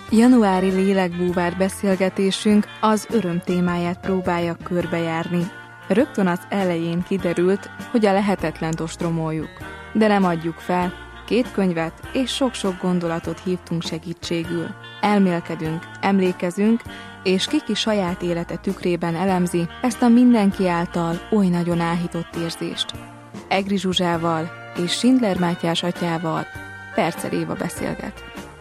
Januári lélekbúvár beszélgetésünk az öröm témáját próbálja körbejárni. Rögtön az elején kiderült, hogy a lehetetlent ostromoljuk. De nem adjuk fel, 2 könyvet és sok-sok gondolatot hívtunk segítségül. Elmélkedünk, emlékezünk, és Kiki saját élete tükrében elemzi ezt a mindenki által oly nagyon áhított érzést. Egri Zsuzsával és Schindler Mátyás atyával Percer Éva beszélget.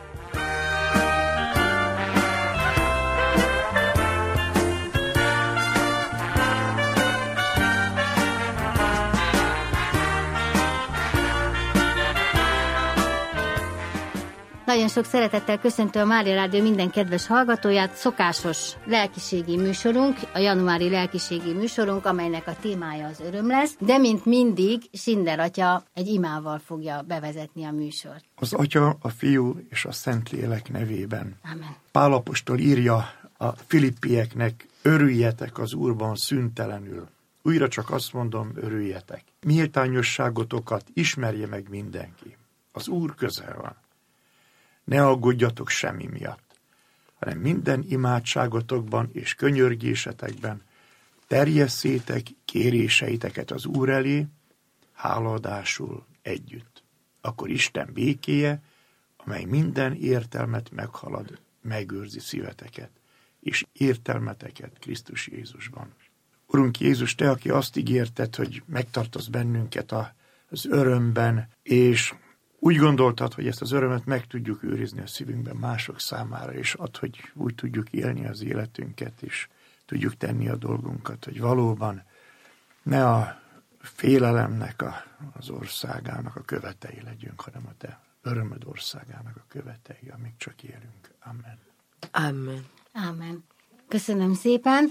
Nagyon sok szeretettel köszöntöm a Mária Rádió minden kedves hallgatóját. Szokásos lelkiségi műsorunk, a januári lelkiségi műsorunk, amelynek a témája az öröm lesz, de mint mindig Schindler atya egy imával fogja bevezetni a műsort. Az Atya, a Fiú és a Szentlélek nevében. Amen. Pál apostol írja a filippieknek: örüljetek az Úrban szüntelenül. Újra csak azt mondom, örüljetek. Méltányosságotokat ismerje meg mindenki. Az Úr közel van. Ne aggódjatok semmi miatt, hanem minden imádságotokban és könyörgésetekben terjesszétek kéréseiteket az Úr elé, hálaadásul együtt. Akkor Isten békéje, amely minden értelmet meghalad, megőrzi szíveteket, és értelmeteket Krisztus Jézusban. Urunk Jézus, Te, aki azt ígérted, hogy megtartasz bennünket az örömben, és úgy gondoltad, hogy ezt az örömet meg tudjuk őrizni a szívünkben mások számára, és add, hogy úgy tudjuk élni az életünket, és tudjuk tenni a dolgunkat, hogy valóban ne a félelemnek az országának a követei legyünk, hanem a Te örömöd országának a követei, amíg csak élünk. Amen. Amen. Amen. Köszönöm szépen.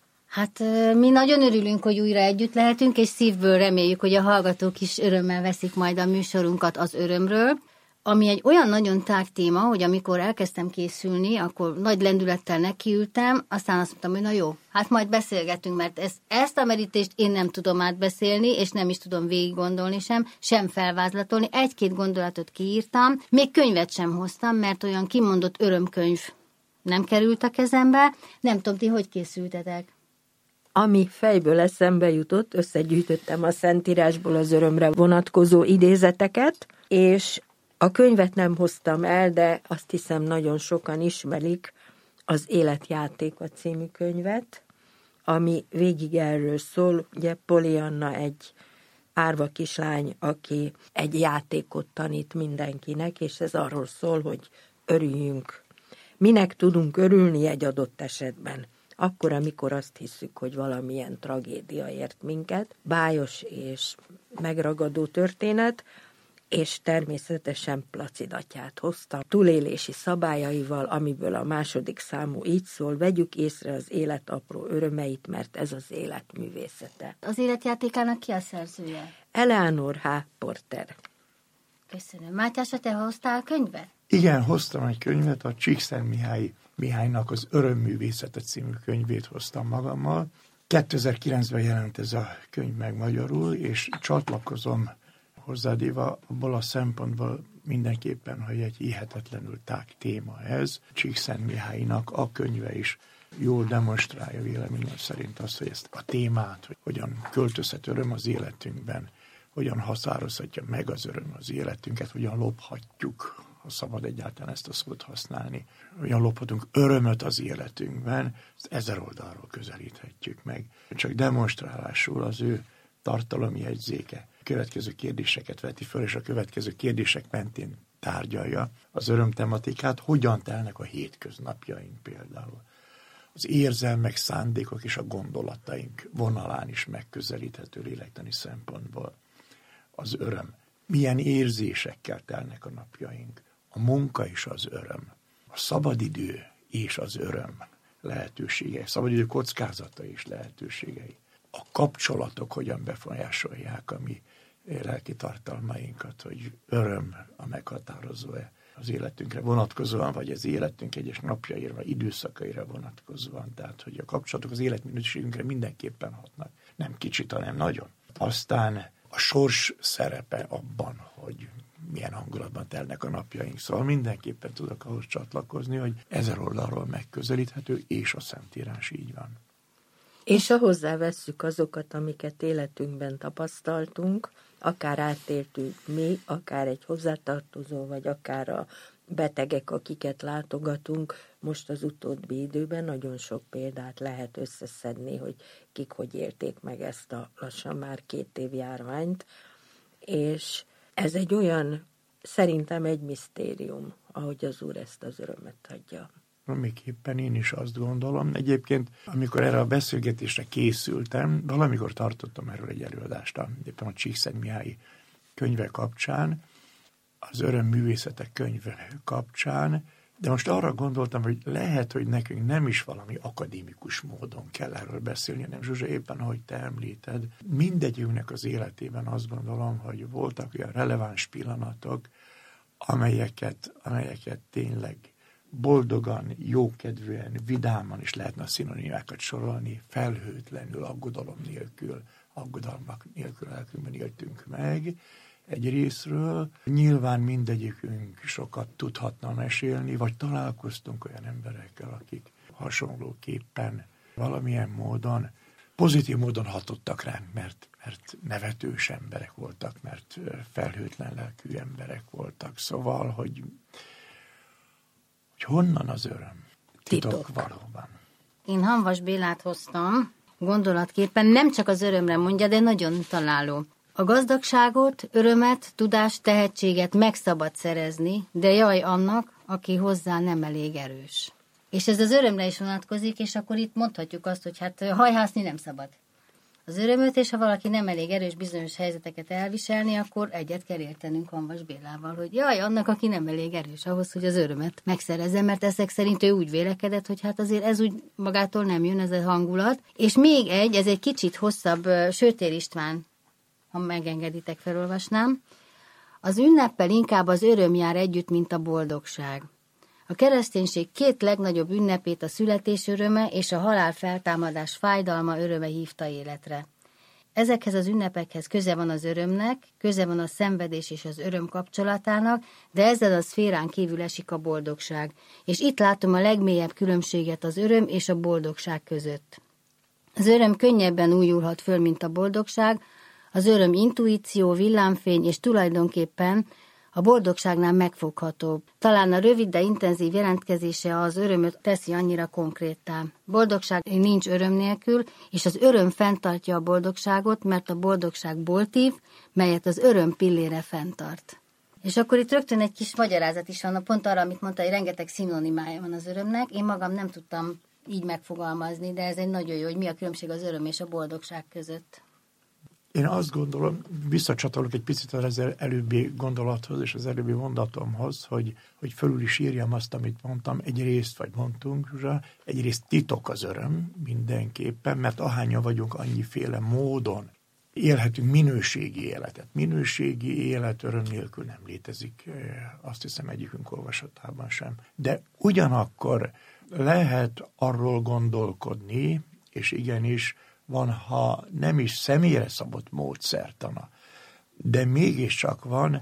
Hát mi nagyon örülünk, hogy újra együtt lehetünk, és szívből reméljük, hogy a hallgatók is örömmel veszik majd a műsorunkat az örömről, ami egy olyan nagyon tág téma, hogy amikor elkezdtem készülni, akkor nagy lendülettel nekiültem, aztán azt mondtam, hogy na jó, hát majd beszélgetünk, mert ezt a merítést én nem tudom átbeszélni, és nem is tudom végig gondolni sem felvázlatolni. 1-2 gondolatot kiírtam, még könyvet sem hoztam, mert olyan kimondott örömkönyv nem került a kezembe. Nem tudom, ti hogy készültetek? Ami fejből eszembe jutott, összegyűjtöttem a Szentírásból az örömre vonatkozó idézeteket, és a könyvet nem hoztam el, de azt hiszem nagyon sokan ismerik az Életjátéka című könyvet, ami végig erről szól. Ugye Polianna egy árva kislány, aki egy játékot tanít mindenkinek, és ez arról szól, hogy örüljünk. Minek tudunk örülni egy adott esetben? Akkor, amikor azt hiszük, hogy valamilyen tragédia ért minket, bájos és megragadó történet, és természetesen Placid atyát hoztam túlélési szabályaival, amiből a 2. számú így szól: vegyük észre az élet apró örömeit, mert ez az élet művészete. Az Életjátékának ki a szerzője? Eleanor H. Porter. Köszönöm. Mátyás, te hoztál könyvet? Igen, hoztam egy könyvet, a Csíkszent Mihálynak az Örömművészete című könyvét hoztam magammal. 2009-ben jelent ez a könyv meg magyarul, és csatlakozom hozzád, Éva, abból a szempontból mindenképpen, hogy egy hihetetlenül tág téma ez. Csíkszent Mihálynak a könyve is jól demonstrálja véleményem szerint azt, hogy ezt a témát, hogy hogyan költözhet öröm az életünkben, hogyan határozhatja meg az öröm az életünket, hogyan lophatjuk, ha szabad egyáltalán ezt a szót használni, hogyan lophatunk örömöt az életünkben, ezt 1000 oldalról közelíthetjük meg. Csak demonstrálásul az ő tartalomjegyzéke következő kérdéseket veti föl, és a következő kérdések mentén tárgyalja az öröm tematikát, hogyan telnek a hétköznapjaink például. Az érzelmek, szándékok és a gondolataink vonalán is megközelíthető lélektani szempontból az öröm. Milyen érzésekkel telnek a napjaink. A munka is az öröm. A szabadidő és az öröm lehetőségei. Szabadidő kockázata és lehetőségei. A kapcsolatok hogyan befolyásolják a mi lelki tartalmainkat, hogy öröm a meghatározó-e az életünkre vonatkozóan, vagy az életünk egyes napjaira, időszakaira vonatkozóan. Tehát, hogy a kapcsolatok az életminőségünkre mindenképpen hatnak. Nem kicsit, hanem nagyon. Aztán a sors szerepe abban, hogy milyen hangulatban telnek a napjaink. Szóval mindenképpen tudok ahhoz csatlakozni, hogy 1000 oldalról megközelíthető, és a Szentírás így van. És ha hozzávesszük azokat, amiket életünkben tapasztaltunk, akár átéltünk mi, akár egy hozzátartozó, vagy akár a betegek, akiket látogatunk, most az utóbbi időben nagyon sok példát lehet összeszedni, hogy kik hogy élték meg ezt a lassan már 2 év járványt, és ez egy olyan, szerintem egy misztérium, ahogy az Úr ezt az örömet adja. Amiképpen én is azt gondolom. Egyébként, amikor erre a beszélgetésre készültem, valamikor tartottam erről egy előadást, éppen a Csíkszentmihályi könyve kapcsán, az Örömművészetek könyve kapcsán, de most arra gondoltam, hogy lehet, hogy nekünk nem is valami akadémikus módon kell erről beszélni, hanem Zsuzsa, éppen ahogy te említed, mindegyünknek az életében azt gondolom, hogy voltak olyan releváns pillanatok, amelyeket tényleg boldogan, jókedvűen, vidáman is lehetne a szinonimákat sorolni, felhőtlenül, aggodalmak nélkül lelkünkben éltünk meg egy részről. Nyilván mindegyikünk sokat tudhatna mesélni, vagy találkoztunk olyan emberekkel, akik hasonlóképpen valamilyen módon, pozitív módon hatottak ránk, mert nevetős emberek voltak, mert felhőtlen lelkű emberek voltak. Szóval, hogy honnan az öröm? Titok valóban. Én Hamvas Bélát hoztam gondolatképpen, nem csak az örömre mondja, de nagyon találó. A gazdagságot, örömet, tudást, tehetséget meg szabad szerezni, de jaj annak, aki hozzá nem elég erős. És ez az örömre is vonatkozik, és akkor itt mondhatjuk azt, hogy hát hajhászni nem szabad. Az örömöt, és ha valaki nem elég erős bizonyos helyzeteket elviselni, akkor egyet kell értenünk Hamvas Bélával, hogy jaj, annak, aki nem elég erős ahhoz, hogy az örömet megszerezze, mert ezek szerint ő úgy vélekedett, hogy hát azért ez úgy magától nem jön, ez a hangulat. És még ez egy kicsit hosszabb, Sötér István, ha megengeditek, felolvasnám. Az ünneppel inkább az öröm jár együtt, mint a boldogság. A kereszténység 2 legnagyobb ünnepét, a születés öröme és a halál feltámadás fájdalma öröme hívta életre. Ezekhez az ünnepekhez köze van az örömnek, köze van a szenvedés és az öröm kapcsolatának, de ezzel a szférán kívül esik a boldogság. És itt látom a legmélyebb különbséget az öröm és a boldogság között. Az öröm könnyebben újulhat föl, mint a boldogság, az öröm intuíció, villámfény, és tulajdonképpen a boldogságnál megfoghatóbb. Talán a rövid, de intenzív jelentkezése az örömöt teszi annyira konkréttá. Boldogság nincs öröm nélkül, és az öröm fenntartja a boldogságot, mert a boldogság boltív, melyet az öröm pillére fenntart. És akkor itt rögtön egy kis magyarázat is van, pont arra, amit mondta, hogy rengeteg szinonimája van az örömnek. Én magam nem tudtam így megfogalmazni, de ez egy nagyon jó, hogy mi a különbség az öröm és a boldogság között. Én azt gondolom, visszacsatolok egy picit az előbbi gondolathoz és az előbbi mondatomhoz, hogy fölül is írjam azt, amit mondtam, vagy mondtunk, Zsuzsa, egyrészt titok az öröm mindenképpen, mert ahányan vagyunk, annyiféle módon élhetünk minőségi életet. Minőségi élet öröm nélkül nem létezik, azt hiszem egyikünk olvasatában sem. De ugyanakkor lehet arról gondolkodni, és igenis van, ha nem is személyre szabott módszertana, de mégiscsak van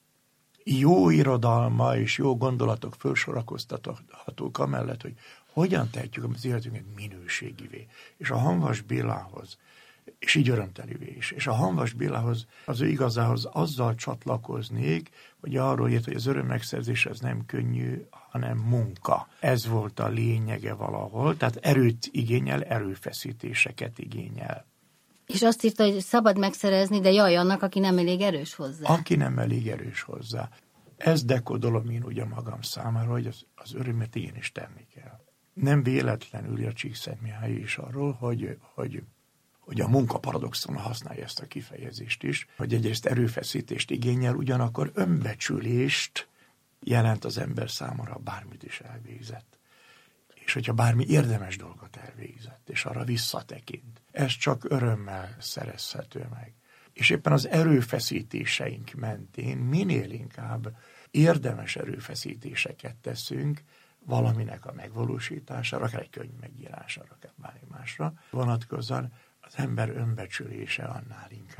jó irodalma és jó gondolatok felsorakoztathatók amellett, hogy hogyan tehetjük az életünket minőségivé. És a Hamvas Bélához, és így örömtelivé is, és a Hamvas Bélához, az ő igazához azzal csatlakoznék, hogy arról írt, hogy az öröm megszerzése az nem könnyű, hanem munka. Ez volt a lényege valahol, tehát erőt igényel, erőfeszítéseket igényel. És azt írta, hogy szabad megszerezni, de jaj annak, aki nem elég erős hozzá. Aki nem elég erős hozzá. Ez dekodolom én ugye magam számára, hogy az örömet én is tenni kell. Nem véletlenül ír Csíkszentmihály is arról, hogy a munka paradoxon használja ezt a kifejezést is, hogy egyrészt erőfeszítést igényel, ugyanakkor önbecsülést jelent az ember számára, bármit is elvégzett. És hogyha bármi érdemes dolgot elvégzett, és arra visszatekint, ez csak örömmel szerezhető meg. És éppen az erőfeszítéseink mentén minél inkább érdemes erőfeszítéseket teszünk valaminek a megvalósítására, akár egy könyv megírására, akár bármi másra vonatkozóan, az ember önbecsülése annál inkább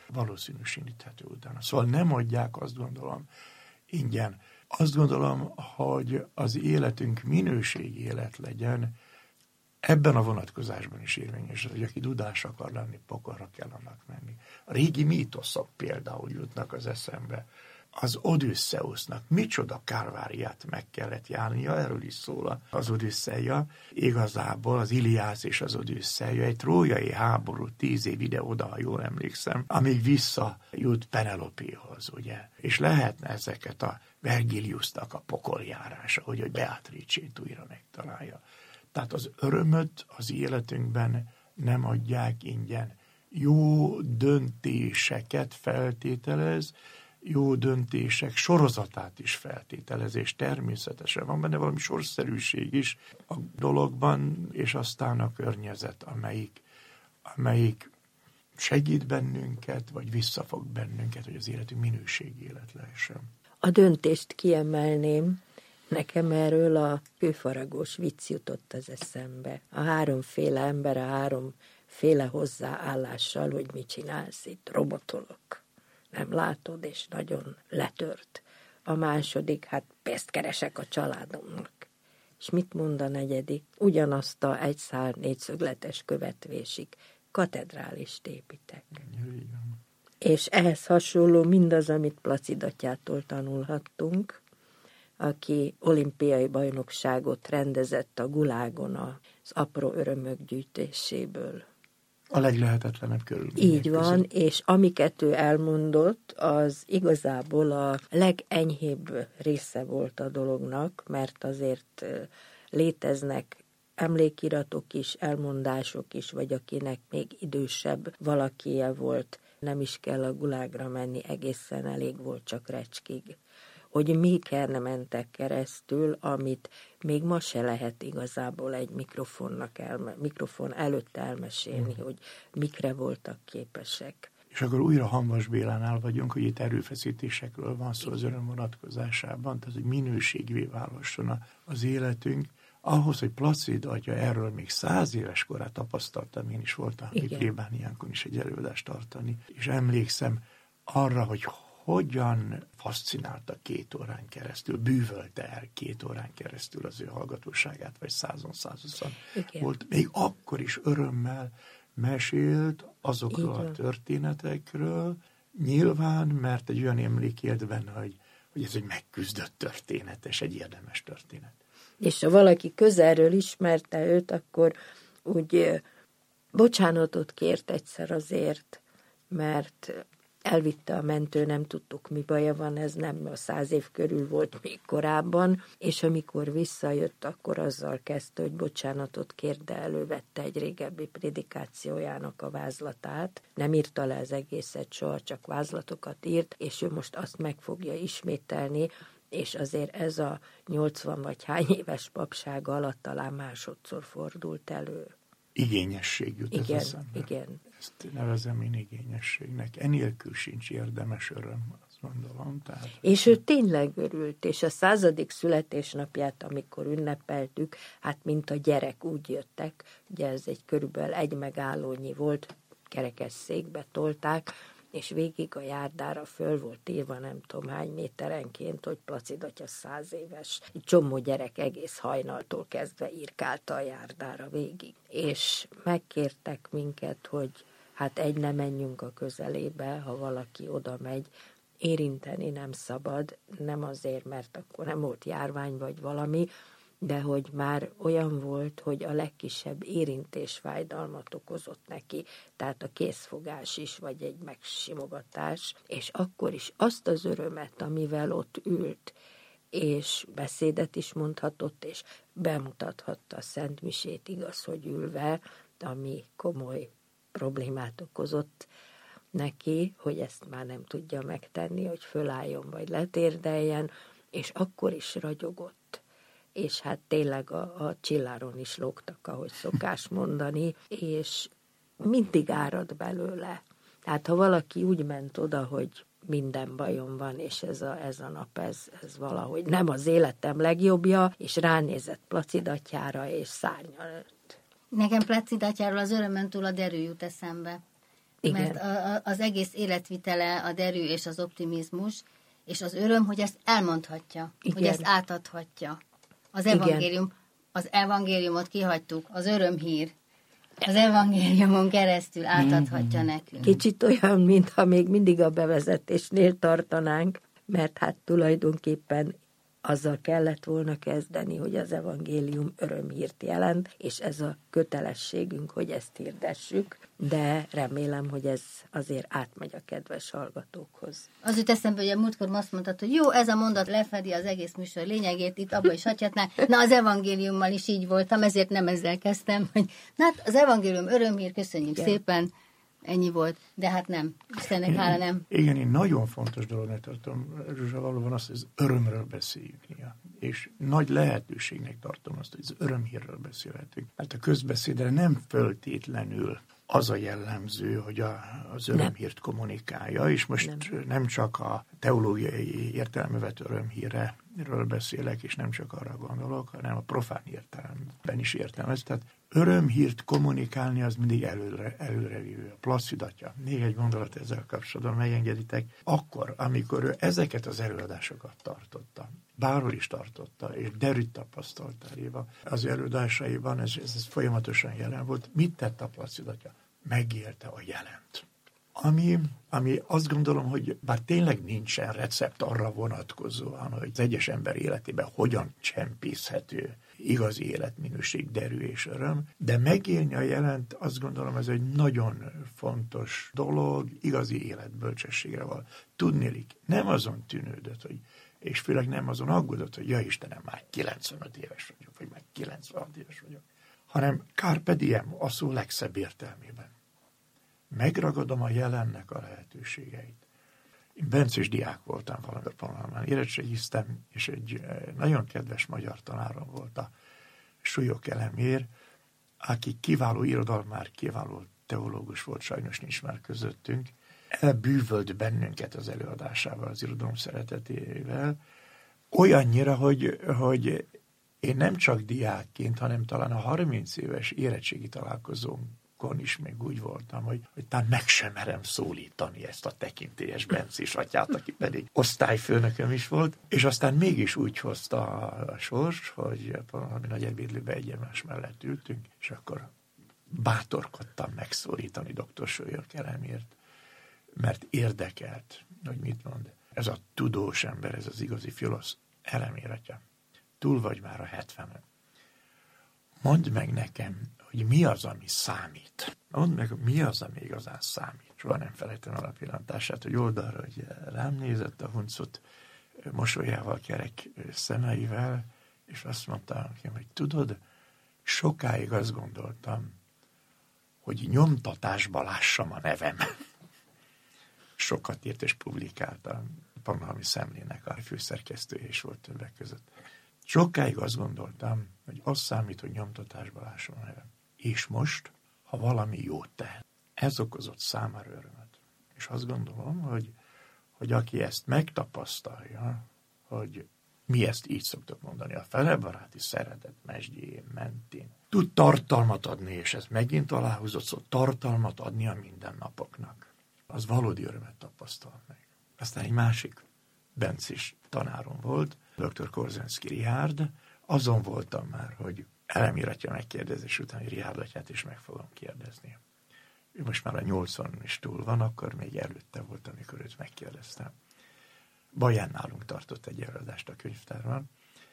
valószínűsíthető utána. Szóval nem adják, azt gondolom, ingyen. Azt gondolom, hogy az életünk minőségi élet legyen, ebben a vonatkozásban is érvényes, hogy aki dudás akar lenni, pokolra kell annak menni. A régi mítoszok például jutnak az eszembe. Az Odüsszeusznak micsoda kálváriát meg kellett járnia, erről is szól az Odüsszeia. Igazából az Iliász és az Odüsszeia egy trójai háború 10 év ide-oda, ha jól emlékszem, amíg visszajut Penelopéhoz, ugye. És lehetne ezeket a Vergiliusnak a pokoljárása, hogy Beatrice-t újra megtalálja. Tehát az örömöt az életünkben nem adják ingyen. Jó döntéseket feltételez, jó döntések sorozatát is feltételez, és természetesen van benne valami sorszerűség is a dologban, és aztán a környezet, amelyik segít bennünket, vagy visszafog bennünket, hogy az életünk minőségi élet lehessen. A döntést kiemelném. Nekem erről a kőfaragós vicc jutott az eszembe. A háromféle ember a háromféle hozzáállással, hogy mit csinálsz itt, robotolok. Nem látod, és nagyon letört. A második, hát pénzt keresek a családomnak. És mit mond a negyedik? Ugyanazt a egy szál négyszögletes követvésig katedrálist építek. Igen. És ehhez hasonló mindaz, amit Placid atyától tanulhattunk, aki olimpiai bajnokságot rendezett a Gulágon az apró örömök gyűjtéséből. A leglehetetlenebb körülmények Így van, között. és amiket ő elmondott, az igazából a legenyhébb része volt a dolognak, mert azért léteznek emlékiratok is, elmondások is, vagy akinek még idősebb valakije volt, nem is kell a Gulágra menni, egészen elég volt csak Recskig. Hogy miken mentek keresztül, amit még ma se lehet igazából egy mikrofon előtt elmesélni, hogy mikre voltak képesek. És akkor újra Hamvas Bélánál vagyunk, hogy itt erőfeszítésekről van szó az öröm vonatkozásában, tehát hogy minőségvé válhasson az életünk. Ahhoz, hogy Placid atya erről még 100 éves korát tapasztaltam, én is voltam plébániánkon is egy előadást tartani, és emlékszem arra, hogy hogyan fascinálta 2 órán keresztül, bűvölte el 2 órán keresztül az ő hallgatóságát, vagy 100-120 volt. Még akkor is örömmel mesélt azokról a történetekről, nyilván, mert egy olyan emlék élt benne, hogy ez egy megküzdött történet, és egy érdemes történet. És ha valaki közelről ismerte őt, akkor úgy bocsánatot kért egyszer azért, mert elvitte a mentő, nem tudtuk, mi baja van, ez nem a 100 év körül volt még korábban, és amikor visszajött, akkor azzal kezdte, hogy bocsánatot kért, de elővette egy régebbi prédikációjának a vázlatát. Nem írta le az egészet soha, csak vázlatokat írt, és ő most azt meg fogja ismételni, és azért ez a 80 vagy hány éves papsága alatt talán másodszor fordult elő. Igényesség jut ez eszembe. Igen. Ezt nevezem én igényességnek. Enélkül sincs érdemes öröm, azt gondolom. Tehát... És ő tényleg örült, és a 100. születésnapját, amikor ünnepeltük, hát mint a gyerek úgy jöttek, ugye ez egy körülbelül 1 megállónyi volt, kerekesszékbe tolták, és végig a járdára föl volt írva nem tudom hány méterenként, hogy Placid atya 100 éves. Egy csomó gyerek egész hajnaltól kezdve írkálta a járdára végig. És megkértek minket, hogy hát ne menjünk a közelébe, ha valaki oda megy, érinteni nem szabad, nem azért, mert akkor nem volt járvány vagy valami, de hogy már olyan volt, hogy a legkisebb érintés fájdalmat okozott neki, tehát a kézfogás is, vagy egy megsimogatás, és akkor is azt az örömet, amivel ott ült, és beszédet is mondhatott, és bemutathatta a Szent Misét, igaz, hogy ülve, ami komoly problémát okozott neki, hogy ezt már nem tudja megtenni, hogy fölálljon, vagy letérdeljen, és akkor is ragyogott. És hát tényleg a csilláron is lógtak, ahogy szokás mondani, és mindig árad belőle. Tehát ha valaki úgy ment oda, hogy minden bajom van, és ez a nap, ez valahogy nem az életem legjobbja, és ránézett Placid atyára, és szárnyal nőtt. Nekem Placid atyáról az örömön túl a derű jut eszembe. Igen. Mert az egész életvitele, a derű és az optimizmus, és az öröm, hogy ezt elmondhatja, igen. hogy ezt átadhatja. Az evangéliumot kihagytuk, az örömhír. Az evangéliumon keresztül átadhatja nekünk. Kicsit olyan, mintha még mindig a bevezetésnél tartanánk, mert hát tulajdonképpen azzal kellett volna kezdeni, hogy az evangélium örömhírt jelent, és ez a kötelességünk, hogy ezt hirdessük, de remélem, hogy ez azért átmegy a kedves hallgatókhoz. Az jut eszembe, hogy a múltkor azt mondtad, hogy jó, ez a mondat lefedi az egész műsor lényegét, itt abba is hagyhatnánk. Na, az evangéliummal is így voltam, ezért nem ezzel kezdtem, hogy na, hát az evangélium örömhír, köszönjük szépen, ennyi volt, de hát nem. Istennek hála nem. Igen, én nagyon fontos dolognak tartom, Zsuzsa, valóban azt, hogy az örömről beszéljük néha. És nagy lehetőségnek tartom azt, hogy az örömhírről beszélhetünk. Mert a közbeszédre nem föltétlenül az a jellemző, hogy az örömhírt kommunikálja, és most nem csak a teológiai értelembe vett örömhírről beszélek, és nem csak arra gondolok, hanem a profán értelemben is értelmez. Tehát örömhírt kommunikálni az mindig előrevívő. A Placid atya, még egy gondolat ezzel kapcsolatban, megengeditek, akkor, amikor ő ezeket az előadásokat tartotta, bárhol is tartotta, és derűt tapasztalta elébe az előadásaiban, ez folyamatosan jelen volt. Mit tett a Placid atya? Megélte a jelent. Ami azt gondolom, hogy bár tényleg nincsen recept arra vonatkozóan, hogy az egyes ember életében hogyan csempészhető igazi életminőség, derű és öröm, de megélni a jelent, azt gondolom, ez egy nagyon fontos dolog, igazi életbölcsességre van. Tudnélik, nem azon tűnődött, és főleg nem azon aggódott, hogy ja Istenem, már 95 éves vagyok, vagy már 96 éves vagyok, hanem carpe diem, a szó legszebb értelmében. Megragadom a jelennek a lehetőségeit. Én bencés diák voltam valamikor, érettségiztem, és egy nagyon kedves magyar tanárom volt a Súlyok Elemér, aki kiváló irodalmár, kiváló teológus volt, sajnos nincs már közöttünk. Elbűvölt bennünket az előadásával, az irodalom szeretetével, olyannyira, hogy én nem csak diákként, hanem talán a 30 éves érettségi találkozón is még úgy voltam, hogy talán meg sem merem szólítani ezt a tekintélyes bencés atyát, aki pedig osztályfőnököm is volt, és aztán mégis úgy hozta a sors, hogy valami nagy ebédlőbe egymás mellett ültünk, és akkor bátorkodtam megszólítani dr. Súlyok Elemért, mert érdekelt, hogy mit mond. Ez a tudós ember, ez az igazi filosz, Elemér atya. Túl vagy már a 70-en. Mondd meg nekem, hogy mi az, ami számít. Mondd meg, mi az, ami igazán számít. Soha nem felejtem el a pillantását, hogy oldalra, hogy rám nézett a huncut mosolyával, kerek szemeivel, és azt mondta nekem, hogy tudod, sokáig azt gondoltam, hogy nyomtatásba lássam a nevem. Sokat írt és publikált a Pannonhalmi Szemlének a főszerkesztője is volt többek között. Sokáig azt gondoltam, hogy az számít, hogy nyomtatásba lássam a nevem. És most, ha valami jót tehet, ez okozott számára örömet. És azt gondolom, hogy aki ezt megtapasztalja, hogy mi ezt így szoktuk mondani, a felebaráti szeretet mesdjén mentén, tud tartalmat adni, és ez megint aláhúzott szó, tartalmat adni a mindennapoknak. Az valódi örömet tapasztal meg. Aztán egy másik bencés tanárom volt, dr. Korzensky Richárd, azon voltam már, hogy Elemér atya megkérdezés után, hogy Richárd atyát is meg fogom kérdezni. Ő most már a 80 is túl van, akkor még előtte volt, amikor őt megkérdeztem. Baján nálunk tartott egy előadást a könyvtárban.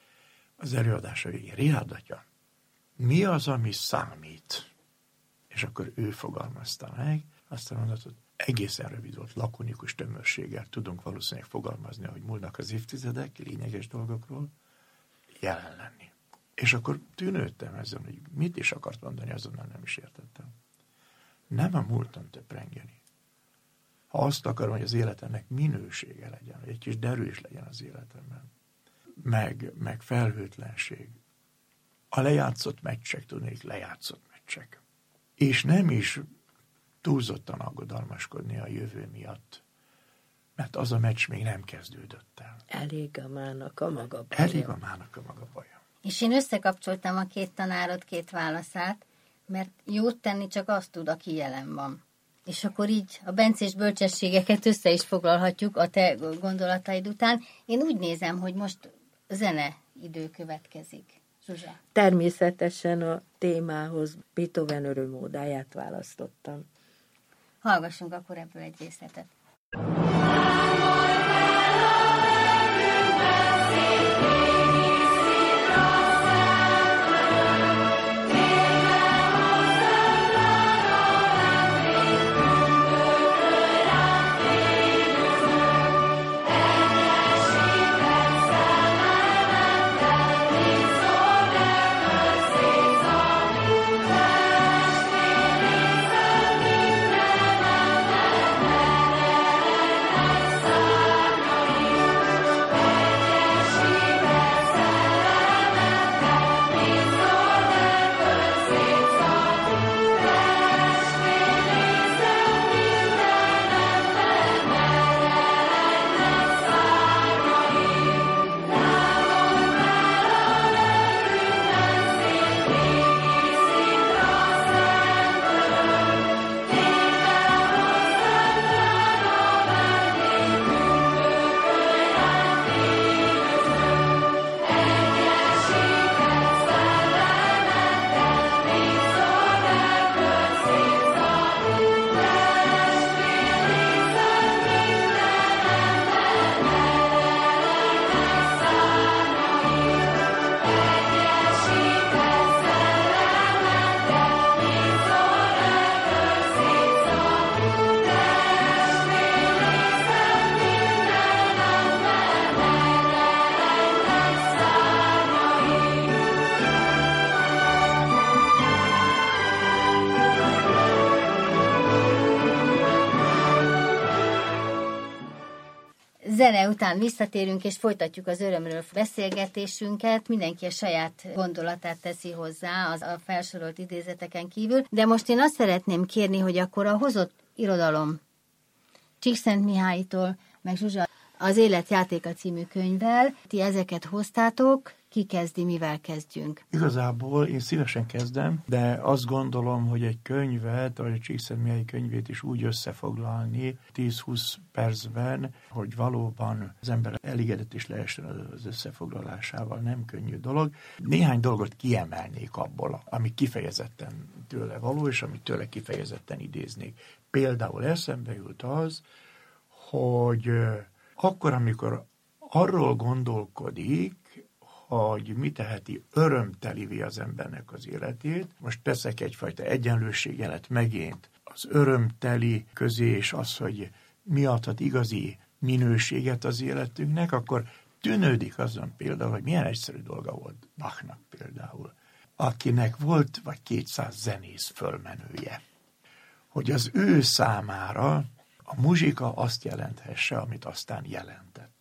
Az előadása végén, Richárd atya, mi az, ami számít? És akkor ő fogalmazta meg azt a mondatot, egészen rövid volt, lakonikus tömörséggel tudunk valószínűleg fogalmazni, ahogy múlnak az évtizedek, lényeges dolgokról, jelen lenni. És akkor tűnődtem ezen, hogy mit is akart mondani, azonnal nem is értettem. Nem a múlton töprengeni. Ha azt akarom, hogy az életemnek minősége legyen, hogy egy kis derű is legyen az életemben, meg felhőtlenség. A lejátszott meccsek, tudnék, lejátszott meccsek. És nem is túlzottan aggodalmaskodni a jövő miatt, mert az a meccs még nem kezdődött el. Elég a mának a maga baja. Elég a mának a maga baja. És én összekapcsoltam a két tanárod két válaszát, mert jót tenni csak azt tud, aki jelen van. És akkor így a bencés bölcsességeket össze is foglalhatjuk a te gondolataid után. Én úgy nézem, hogy most zene idő következik. Zsuzsa. Természetesen a témához Beethoven örömódáját választottam. Hallgassunk akkor ebből egy részletet. Zene után visszatérünk, és folytatjuk az örömről beszélgetésünket. Mindenki a saját gondolatát teszi hozzá a felsorolt idézeteken kívül. De most én azt szeretném kérni, hogy akkor a hozott irodalom Csíkszentmihálytól, meg Zsuzsa, az Élet játéka című könyvvel. Ti ezeket hoztátok, ki kezdi, mivel kezdjünk? Igazából én szívesen kezdem, de azt gondolom, hogy egy könyvet, vagy a Csíkszentmihályi könyvét is úgy összefoglalni 10-20 percben, hogy valóban az ember elégedett is lehessen az összefoglalásával, nem könnyű dolog. Néhány dolgot kiemelnék abból, ami kifejezetten tőle való, és amit tőle kifejezetten idéznék. Például eszembe jut az, hogy akkor, amikor arról gondolkodik, hogy mi teheti örömtelivé az embernek az életét. Most teszek egyfajta egyenlőségjelet megint az örömteli közé, és az, hogy mi adhat igazi minőséget az életünknek, akkor tűnődik azon például, hogy milyen egyszerű dolga volt Bachnak például, akinek volt vagy 200 zenész fölmenője. Hogy az ő számára a muzsika azt jelenthesse, amit aztán jelentett.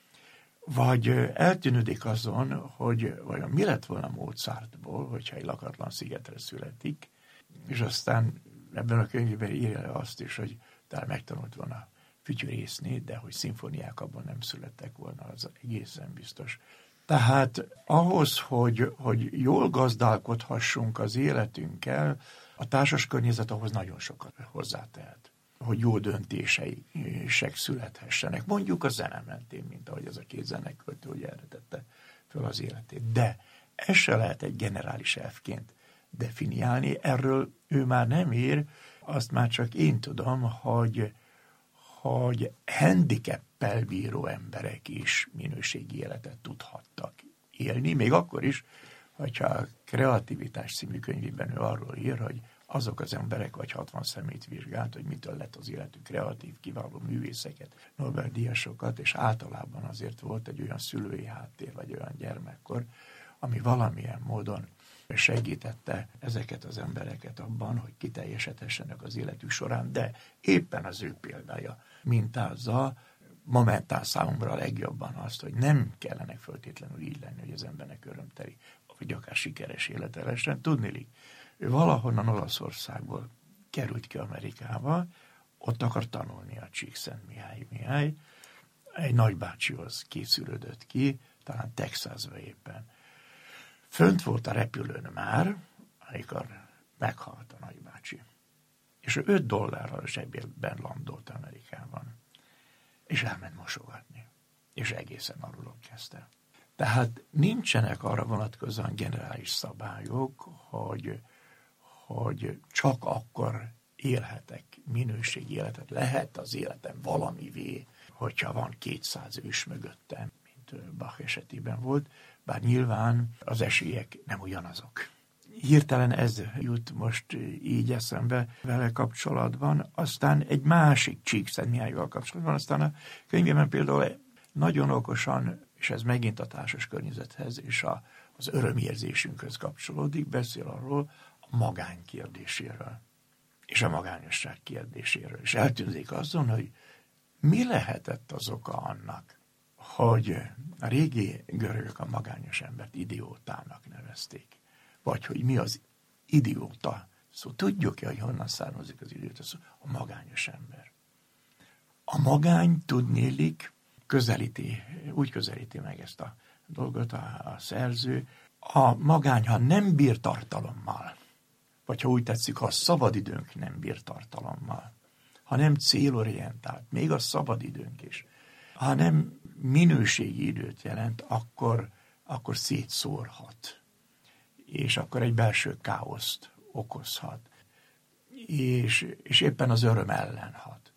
Vagy eltűnődik azon, hogy vajon mi lett volna Mozartból, hogyha egy lakatlan szigetre születik, és aztán ebben a könyvben írja azt is, hogy talán megtanult volna fütyörészni, de hogy szimfóniák abban nem születtek volna, az egészen biztos. Tehát ahhoz, hogy jól gazdálkodhassunk az életünkkel, a társas környezet ahhoz nagyon sokat hozzátehet, hogy jó döntések születhessenek. Mondjuk a zene mentén, mint ahogy az a két zeneköltő, hogy erre tette föl az életét. De ez se lehet egy generális elfként definiálni. Erről ő már nem ír, azt már csak én tudom, hogy handicappel bíró emberek is minőségi életet tudhattak élni, még akkor is, hogyha a Kreativitás című könyvében ő arról ír, hogy azok az emberek, vagy 60 személyt vizsgált, hogy mitől lett az életük kreatív, kiváló művészeket, Nobel-díjasokat, és általában azért volt egy olyan szülői háttér, vagy olyan gyermekkor, ami valamilyen módon segítette ezeket az embereket abban, hogy kiteljesedhessenek az életük során, de éppen az ő példája mintázza momentán számomra a legjobban azt, hogy nem kellene föltétlenül így lenni, hogy az embernek örömteli, vagy akár sikeres élete lehessen. Tudniillik, ő valahonnan Olaszországból került ki Amerikába, ott akar tanulni a Csíkszentmihály Mihály, egy nagybácsihoz készülődött ki, talán Texasba éppen. Fönt volt a repülőn már, amikor meghalt a nagybácsi. És ő $5 a zsebében landolt Amerikában. És elment mosogatni. És egészen alulról kezdte. Tehát nincsenek arra vonatkozóan generális szabályok, hogy csak akkor élhetek minőségi életet. Lehet az életem valamivé, hogyha van 200 ős mögöttem, mint Bach esetében volt, bár nyilván az esélyek nem ugyanazok. Hirtelen ez jut most így eszembe vele kapcsolatban, aztán egy másik Csíkszentmihályval kapcsolatban, aztán a könyvében például nagyon okosan, és ez megint a társas környezethez és az örömérzésünkhöz kapcsolódik, beszél arról a magány kérdéséről, és a magányosság kérdéséről, és eltűnik azon, hogy mi lehetett az oka annak, hogy a régi görögök a magányos embert idiótának nevezték. Vagy hogy mi az idióta szó. Tudjuk-e, hogy honnan származik az idióta szó? A magányos ember. A magány, tudnélik, úgy közelíti meg ezt a dolgot a szerző. A magány, ha nem bír tartalommal, vagy ha úgy tetszik, ha a szabadidőnk nem bír tartalommal, ha nem célorientált, még a szabadidőnk is, ha nem minőségi időt jelent, akkor szétszórhat. És akkor egy belső káoszt okozhat. És éppen az öröm ellen hat.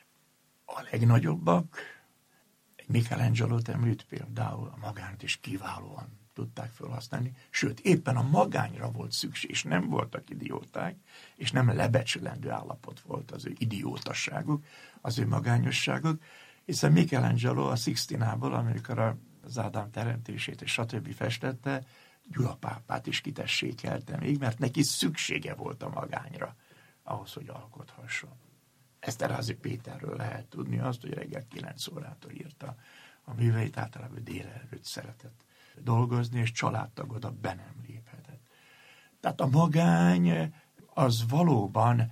A legnagyobbak, egy Michelangelo-t említ például, a magányt is kiválóan tudták felhasználni, sőt, éppen a magányra volt szükség, és nem voltak idióták, és nem lebecsülendő állapot volt az ő idiótasságuk, az ő magányosságuk, hiszen Michelangelo a Sixtinából, amikor az Ádám teremtését és stb. Festette, Gyula pápát is kitessékelte még, mert neki szüksége volt a magányra, ahhoz, hogy alkothasson. Eszterházy Péterről lehet tudni azt, hogy reggel 9 órától írta a műveit, általában délelőtt szeretett dolgozni, és családtag oda be nem léphetett. Tehát a magány az valóban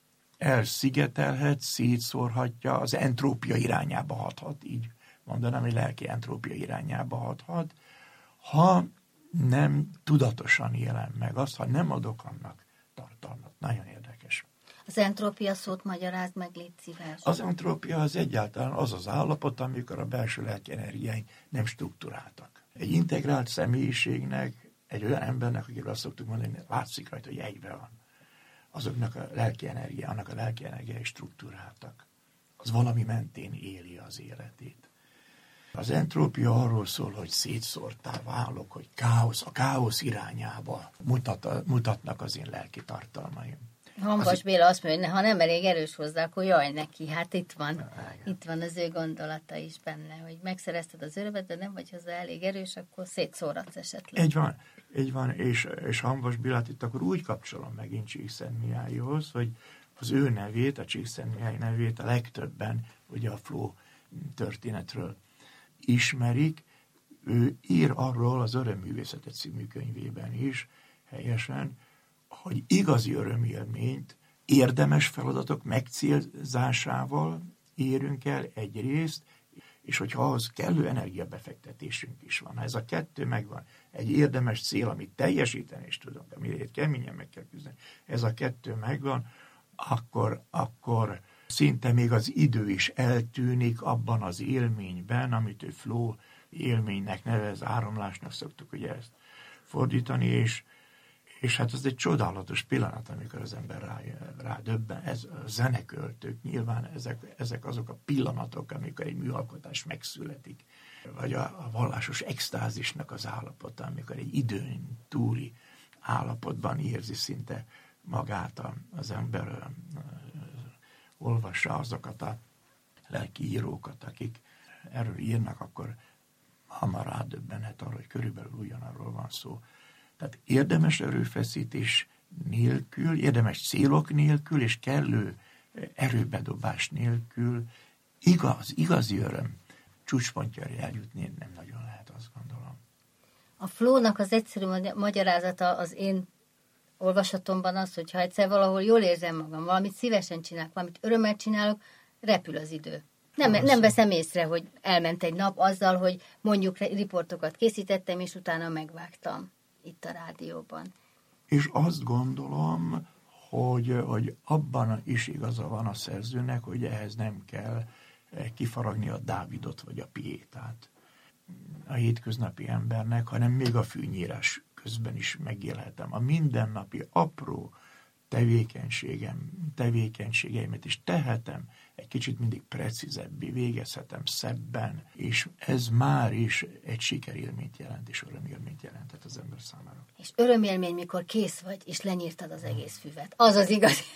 elszigetelhet, szétszórhatja, az entrópia irányába hathat, így mondanám, hogy lelki entrópia irányába hathat, ha nem tudatosan élem meg azt, ha nem adok annak tartalmat. Nagyon érdekes. Az entrópia szót magyarázd meg, légy szíves. Az entrópia az egyáltalán az az állapot, amikor a belső lelki energiáink nem struktúráltak. Egy integrált személyiségnek, egy olyan embernek, akiről azt szoktuk mondani, hogy látszik rajta, hogy egyben van. Annak a lelki energiái struktúráltak. Az valami mentén éli az életét. Az entrópia arról szól, hogy szétszórtá válok, hogy a káosz irányába mutatnak az én lelki tartalmaim. Hamvas Béla azt mondja, hogy ha nem elég erős hozzá, akkor jaj neki. Hát itt van az ő gondolata is benne, hogy megszerezted az örömet, de nem vagy hozzá elég erős, akkor szétszóradsz esetleg. Így van, és Hamvas Bélát itt akkor úgy kapcsolom megint Csíkszentmihályhoz, hogy az ő nevét, a Csíkszentmihály nevét a legtöbben ugye a Flow történetről ismerik. Ő ír arról az Örömművészete című könyvében is helyesen, hogy igazi örömélményt érdemes feladatok megcélzásával érünk el egyrészt, és hogyha ahhoz kellő energiabefektetésünk is van, ha ez a kettő megvan, egy érdemes cél, amit teljesíteni is tudunk, amire keményen meg kell küzdeni, ez a kettő megvan, akkor szinte még az idő is eltűnik abban az élményben, amit ő flow élménynek nevez, áramlásnak szoktuk ugye ezt fordítani, és hát ez egy csodálatos pillanat, amikor az ember rádöbben. Ez a zeneköltők, nyilván ezek azok a pillanatok, amikor egy műalkotás megszületik, vagy a vallásos extázisnak az állapota, amikor egy időn túli állapotban érzi szinte magát az ember, olvassa azokat a lelki írókat, akik erről írnak, akkor hamar rádöbbenhet arra, hogy körülbelül ugyanarról van szó. Tehát érdemes erőfeszítés nélkül, érdemes célok nélkül, és kellő erőbedobás nélkül igazi öröm csúcspontjára eljutni nem nagyon lehet, azt gondolom. A flow-nak az egyszerű magyarázata az én olvasatomban az, hogyha egyszer valahol jól érzem magam, valamit szívesen csinálok, valamit örömmel csinálok, repül az idő. Nem veszem észre, hogy elment egy nap azzal, hogy mondjuk riportokat készítettem, és utána megvágtam itt a rádióban. És azt gondolom, hogy abban is igaza van a szerzőnek, hogy ehhez nem kell kifaragni a Dávidot vagy a Piétát a hétköznapi embernek, hanem még a fűnyírás közben is megélhetem. A mindennapi apró tevékenységeimet is tehetem, egy kicsit mindig precízebbé, végezhetem szebben, és ez már is egy sikerélményt jelent, és örömélményt jelentett az ember számára. És örömélmény, mikor kész vagy, és lenyírtad az egész füvet. Az az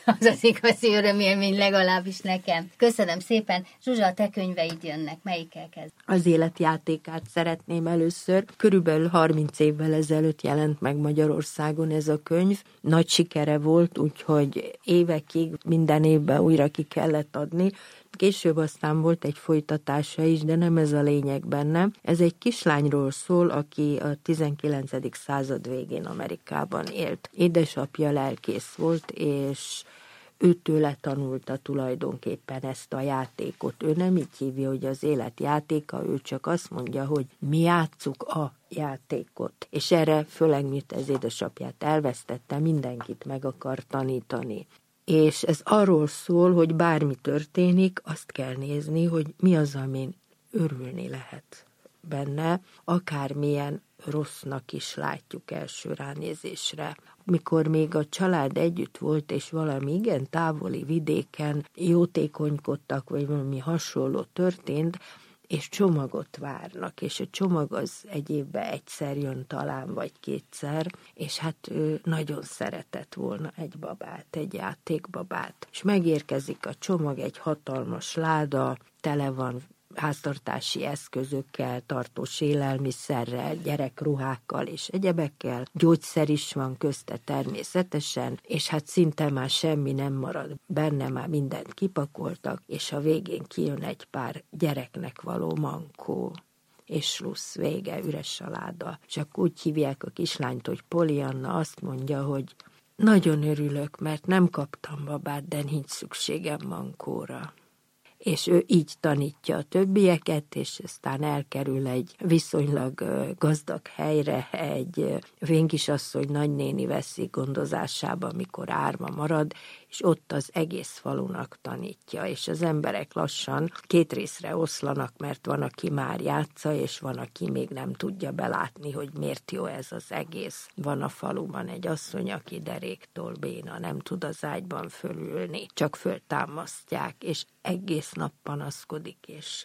igazi örömélmény, legalábbis nekem. Köszönöm szépen. Zsuzsa, a te könyveid jönnek. Melyikkel kezd? Az életjátékát szeretném először. Körülbelül 30 évvel ezelőtt jelent meg Magyarországon ez a könyv. Nagy sikere volt, úgyhogy évekig minden évben újra ki kellett adni. Később aztán volt egy folytatása is, de nem ez a lényeg benne. Ez egy kislányról szól, aki a 19. század végén Amerikában élt. Édesapja lelkész volt, és őtőle tanulta tulajdonképpen ezt a játékot. Ő nem így hívja, hogy az élet játéka, ő csak azt mondja, hogy mi játsszuk a játékot. És erre, főleg miután az édesapját elvesztette, mindenkit meg akar tanítani. És ez arról szól, hogy bármi történik, azt kell nézni, hogy mi az, amin örülni lehet benne, akármilyen rossznak is látjuk első ránézésre. Mikor még a család együtt volt, és valami igen távoli vidéken jótékonykodtak, vagy valami hasonló történt, és csomagot várnak, és a csomag az egy évben egyszer jön talán, vagy kétszer, és hát ő nagyon szeretett volna egy babát, egy játékbabát. És megérkezik a csomag, egy hatalmas láda, tele van háztartási eszközökkel, tartós élelmiszerrel, gyerekruhákkal és egyebekkel. Gyógyszer is van közte természetesen, és hát szinte már semmi nem marad benne, már mindent kipakoltak, és a végén kijön egy pár gyereknek való mankó. És slussz, vége, üres a láda. Csak úgy hívják a kislányt, hogy Polianna, azt mondja, hogy nagyon örülök, mert nem kaptam babát, de nincs szükségem mankóra. És ő így tanítja a többieket, és aztán elkerül egy viszonylag gazdag helyre, egy vénkisasszony nagynéni veszi gondozásába, amikor árva marad, és ott az egész falunak tanítja, és az emberek lassan két részre oszlanak, mert van, aki már játsza, és van, aki még nem tudja belátni, hogy miért jó ez az egész. Van a faluban egy asszony, aki deréktől béna, nem tud az ágyban fölülni, csak föltámasztják, és egész nap panaszkodik, és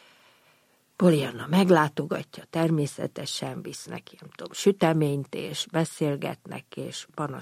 Polianna meglátogatja, természetesen visz neki, nem tudom, süteményt, és beszélgetnek, és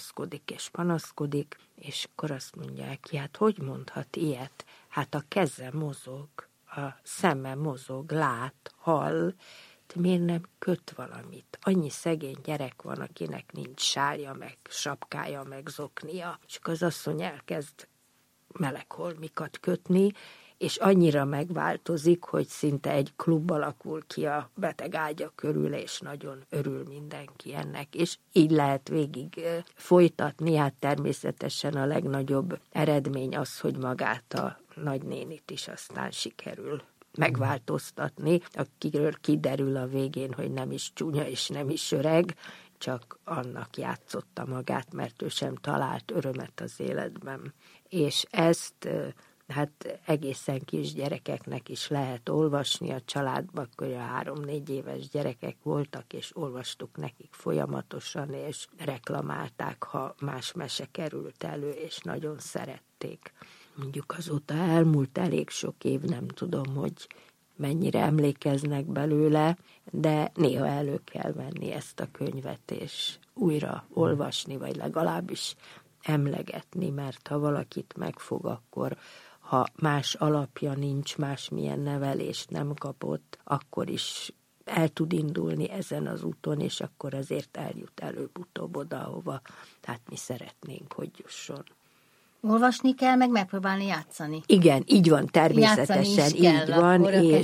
panaszkodik, és akkor azt mondják ki, hát hogy mondhat ilyet? Hát a keze mozog, a szeme mozog, lát, hall, de miért nem köt valamit? Annyi szegény gyerek van, akinek nincs sálja, meg sapkája, meg zoknia, és akkor az asszony elkezd melegholmikat kötni, és annyira megváltozik, hogy szinte egy klub alakul ki a beteg ágya körül, és nagyon örül mindenki ennek, és így lehet végig folytatni. Hát természetesen a legnagyobb eredmény az, hogy magát a nagynénit is aztán sikerül megváltoztatni, akiről kiderül a végén, hogy nem is csúnya és nem is öreg, csak annak játszotta magát, mert ő sem talált örömet az életben. És ezt hát egészen kis gyerekeknek is lehet olvasni a családban, akkor 3-4 éves gyerekek voltak, és olvastuk nekik folyamatosan, és reklamálták, ha más mese került elő, és nagyon szerették. Mondjuk azóta elmúlt elég sok év, nem tudom, hogy mennyire emlékeznek belőle, de néha elő kell venni ezt a könyvet, és újra olvasni, vagy legalábbis emlegetni, mert ha valakit megfog, akkor ha más alapja nincs, másmilyen nevelést nem kapott, akkor is el tud indulni ezen az úton, és akkor azért eljut előbb-utóbb oda, ahova hát mi szeretnénk, hogy jusson. Olvasni kell, meg megpróbálni játszani. Igen, így van, természetesen így van,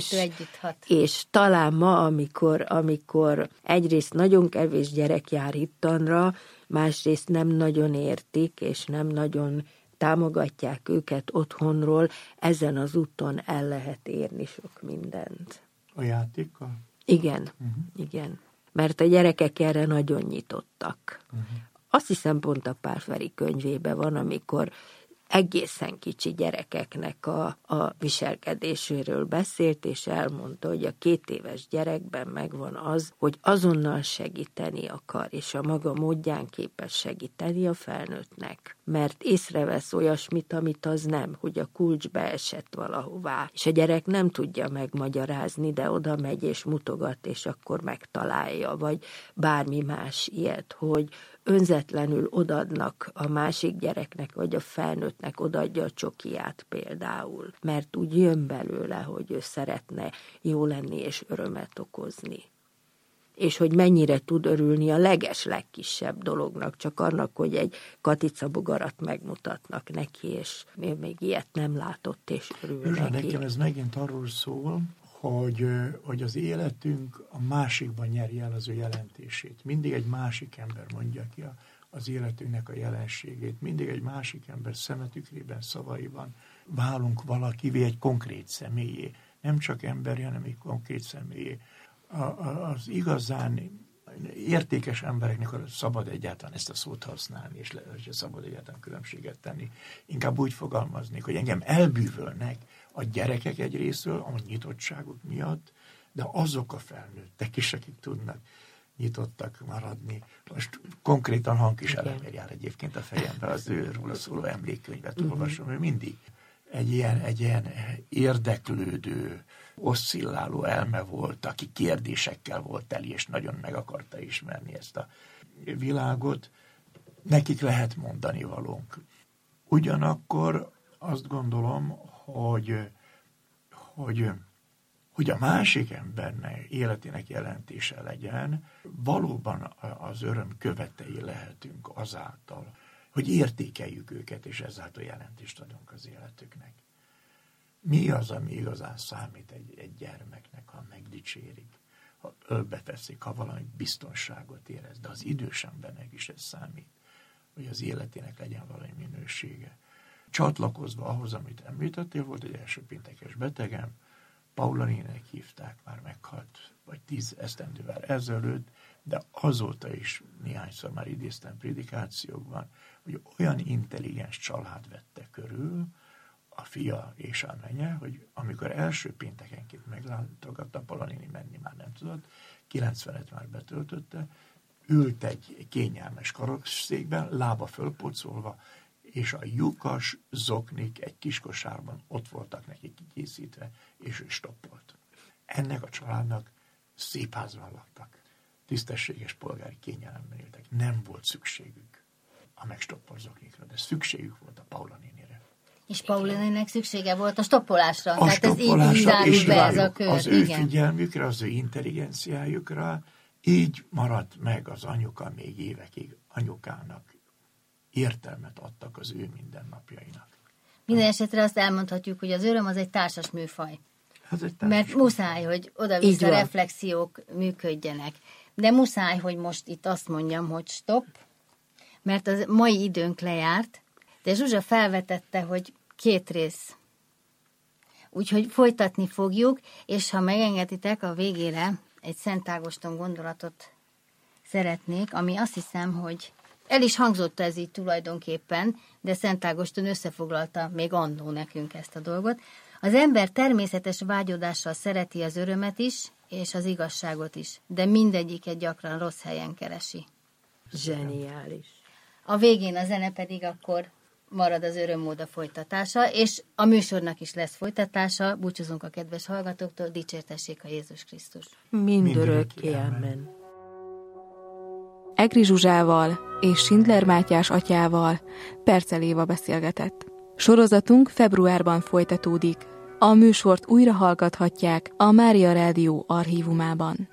és talán ma, amikor egyrészt nagyon kevés gyerek jár hittanra, másrészt nem nagyon értik, és nem nagyon támogatják őket otthonról, ezen az úton el lehet érni sok mindent. A játékkal? Igen, igen. Mert a gyerekek erre nagyon nyitottak. Azt hiszem pont a Pál-Feri könyvében van, amikor egészen kicsi gyerekeknek a viselkedéséről beszélt, és elmondta, hogy a 2 éves gyerekben megvan az, hogy azonnal segíteni akar, és a maga módján képes segíteni a felnőttnek. Mert észrevesz olyasmit, amit az nem, hogy a kulcs beesett valahová, és a gyerek nem tudja megmagyarázni, de oda megy és mutogat, és akkor megtalálja, vagy bármi más ilyet, hogy önzetlenül odaadnak a másik gyereknek, vagy a felnőttnek odaadja a csokiját például, mert úgy jön belőle, hogy ő szeretne jó lenni és örömet okozni. És hogy mennyire tud örülni a legkisebb dolognak, csak annak, hogy egy katicabogarat megmutatnak neki, és ő még ilyet nem látott, és örül neki. Nekem ez megint arról szól, hogy az életünk a másikban nyeri el az ő jelentését. Mindig egy másik ember mondja ki az életünknek a jelenségét. Mindig egy másik ember szemetükrében, szavaiban válunk valakivé, egy konkrét személyé. Nem csak emberi, hanem egy konkrét személyé. Az igazán értékes embereknek szabad egyáltalán ezt a szót használni, és szabad egyáltalán különbséget tenni. Inkább úgy fogalmaznék, hogy engem elbűvölnek a gyerekek egy részről, a nyitottságuk miatt, de azok a felnőttek is, akik tudnak nyitottak maradni. Most konkrétan Hankis Elemér jár egyébként a fejembe, az őről szóló emlékkönyvet olvasom, ő mindig egy ilyen érdeklődő, oszcilláló elme volt, aki kérdésekkel volt teli, és nagyon meg akarta ismerni ezt a világot. Nekik lehet mondani valónk. Ugyanakkor azt gondolom, hogy a másik embernek életének jelentése legyen, valóban az öröm követei lehetünk azáltal, hogy értékeljük őket, és ezáltal jelentést adunk az életüknek. Mi az, ami igazán számít egy gyermeknek, ha megdicsérik, ha ölbe teszik, ha valami biztonságot érez, de az idős embernek is ez számít, hogy az életének legyen valami minősége. Csatlakozva ahhoz, amit említettél, volt egy első péntekes betegem, Paula nének hívták, már meghalt, vagy 10 esztendővel ezelőtt, de azóta is néhányszor már idéztem prédikációkban, hogy olyan intelligens család vette körül, a fia és a menye, hogy amikor első péntekenként meglátogatta, Paula néni menni már nem tudott, 90-et már betöltötte, ült egy kényelmes karosszékben, lába fölpocolva, és a lyukas zoknik egy kis kosárban ott voltak neki kikészítve, és ő stoppolt. Ennek a családnak szép házban laktak. Tisztességes polgári kényelemben éltek. Nem volt szükségük a megstoppolt zoknikra, de szükségük volt a Paula nénire. És Paula néninek szüksége volt a stoppolásra. A tehát stoppolásra, ez így zárul be ez a kör. Az ő figyelmükre, az ő intelligenciájukra, így maradt meg az anyuka még évekig. Anyukának értelmet adtak az ő mindennapjainak. Minden esetre azt elmondhatjuk, hogy az öröm az egy társas műfaj. Mert muszáj, hogy oda-vissza reflexiók működjenek. De muszáj, hogy most itt azt mondjam, hogy stop, mert a mai időnk lejárt, de Zsuzsa felvetette, hogy 2 rész. Úgyhogy folytatni fogjuk, és ha megengeditek, a végére egy Szent Ágoston gondolatot szeretnék, ami azt hiszem, hogy el is hangzott ez így tulajdonképpen, de Szent Ágoston összefoglalta még annó nekünk ezt a dolgot. Az ember természetes vágyodással szereti az örömet is, és az igazságot is, de mindegyiket gyakran rossz helyen keresi. Zseniális. A végén a zene pedig akkor marad az örömmód a folytatása, és a műsornak is lesz folytatása. Búcsúzunk a kedves hallgatóktól, dicsértessék a Jézus Krisztus. Mindörökké, amen. Egri Zsuzsával és Schindler Mátyás atyával Percel Éva beszélgetett. Sorozatunk februárban folytatódik. A műsort újra hallgathatják a Mária Rádió archívumában.